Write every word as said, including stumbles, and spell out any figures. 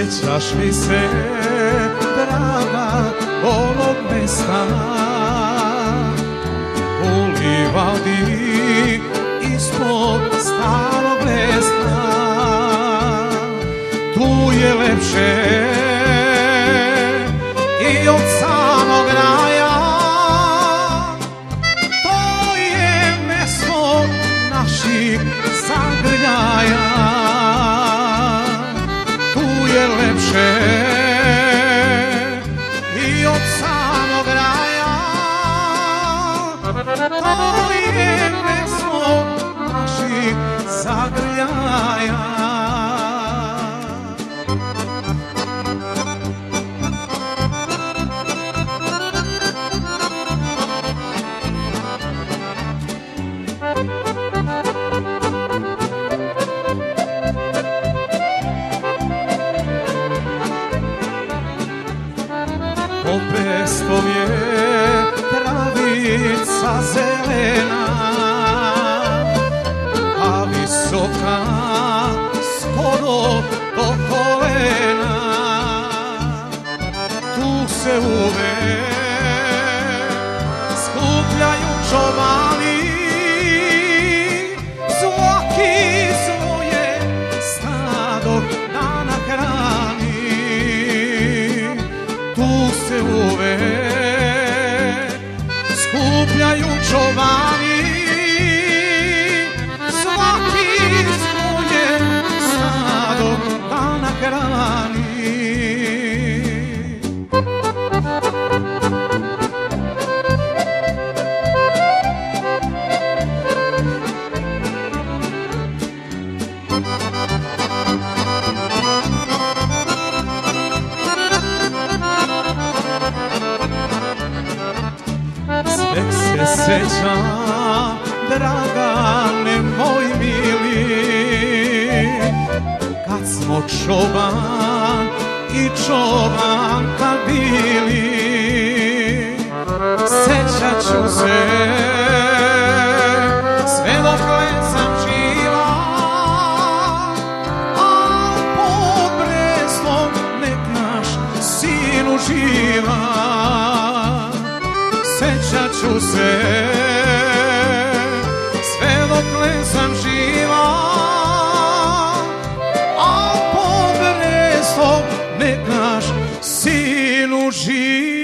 Sećaš li se, draga, onog mesta u livadi ispod starog lesta? Tu je lepše i od samog raja, to je mesto naših zagrljaja. Tu je lepše i od samog raja, to je mesto naših zagrljaja. Pod pestom je travica zelena, a visoka skoro do kolena. Tu se uvek skupljaju čobani, svaki svoje stado da nahrani. Tu se uvek skupljaju čobani, svaki svoje stado da nahrani. Svek se sećam, Dragane moj mili, kad smo čoban i čobanka bili. Sećat ću se sve dokle sam živa, a pod Brestom nek naš sin uživa. Sećat ću se sve dokle sam živa, a pod Brestom nek naš sin uživa.